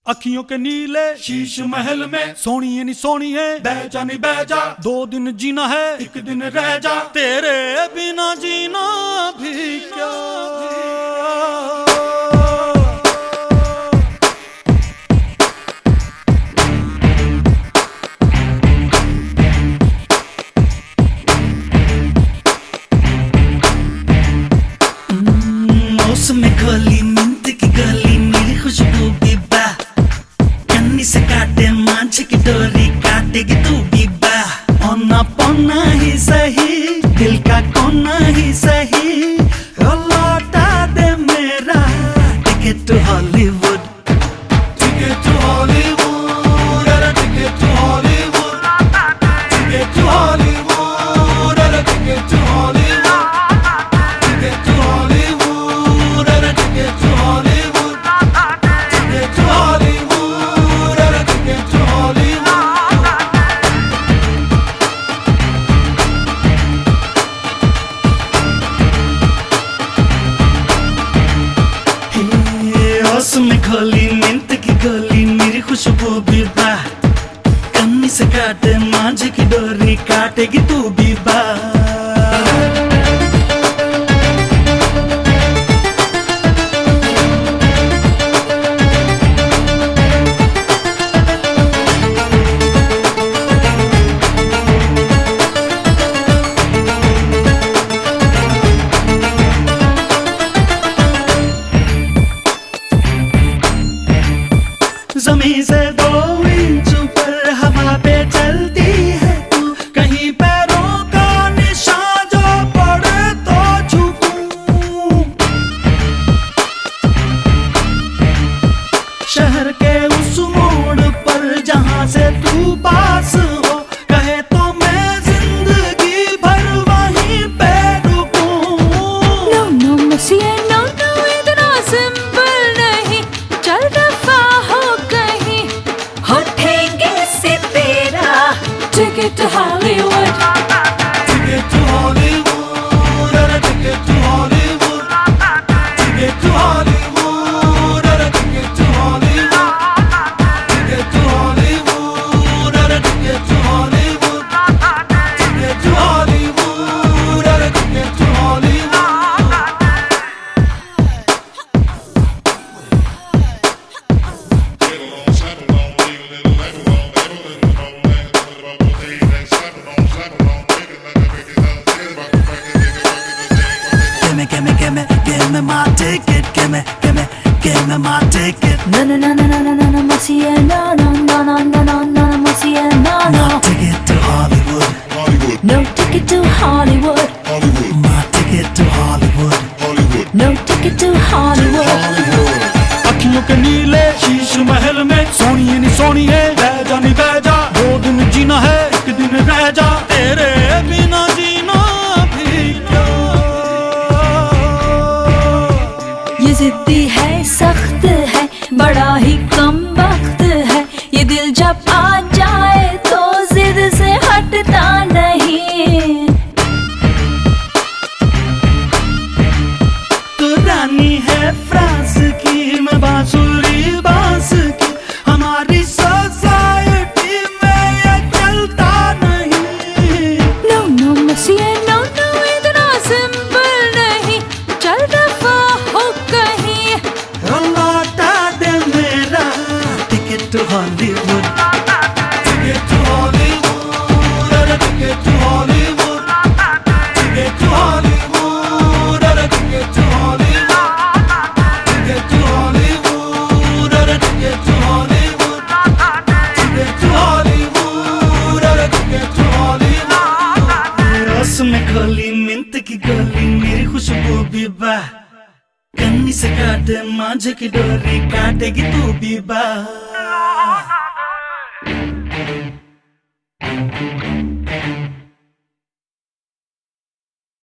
अखियों के नीले शीश महल में सोनिए नी सोनिए बैजा नी बैजा, 2 दिन जीना है 1 दिन रह जा, तेरे बिना जीना भी क्या। में खोली मिंट की गली मेरी खुशबू भी बा, कन्नी से काटे मांझ की डोरी काटेगी तू भी बा। औना पौना ही सही दिल का कोना ही सही, लौटा दे मेरा ticket to Hollywood, ticket to Hollywood, ticket to Hollywood, ticket to Hollywood, ticket to Hollywood, ticket to Hollywood. में खोली मिंट की गोली मेरी खुशबू भी बा, कन्नी से काटे मांझ की डोरी काटेगी तू भी बा। ज़मीन से 2 इंच ऊपर हवा पे चलती है तू, कहीं पैरों का निशान जो पड़े तो झुकूं। शहर के उस मोड़ पर जहां से तू पास हो, कहे तो मैं जिंदगी भर वहीं पे रुकूं। No, no, monsieur, no, no, इतना सिंपल नहीं, चल दफा हो कहीं, उठेंगे से तेरा ticket to Hollywood, ticket to Hollywood, ticket to Hollywood, ticket to Hollywood, ticket to Hollywood, ticket to Hollywood, ticket to Hollywood, ticket to Hollywood, ticket to Hollywood. Give me my ticket, give me my ticket. no, no, no, no, no, no, no, no, monsieur, no, no, no, no, no, no, no, monsieur, no, no. My ticket to Hollywood, No ticket to Hollywood, my ticket to Hollywood, no ticket to Hollywood. अखियों के नीले शीश महल में सोनिए नी सोनिए बैजा नी बैजा, 2 दिन जीना है 1 दिन रह जा, तेरे बिना जीना भी क्या। ये जिद्दी है, सख्त है, बड़ा ही कम वक्त है, ये दिल जब आ जाए तो जिद से हटता नहीं। तू रानी है फ्रांस की, मैं बांसुरी बांस की, हमारी सोसाइटी में ये चलता नहीं। No, no, monsieur, no, no, इतना सिंपल नहीं, चल दफा हो कहीं, लौटा दे मेरा ticket to Hollywood, ticket to Hollywood, ticket to Hollywood, ticket to Hollywood, ticket to Hollywood, ticket to Hollywood, ticket to Hollywood, ticket to Hollywood, ticket to Hollywood. रस में खोली मिंट की गोली मेरी खुशबू भी बा, कन्नी से काटे मांझ की डोरी काटेगी तू भी बा।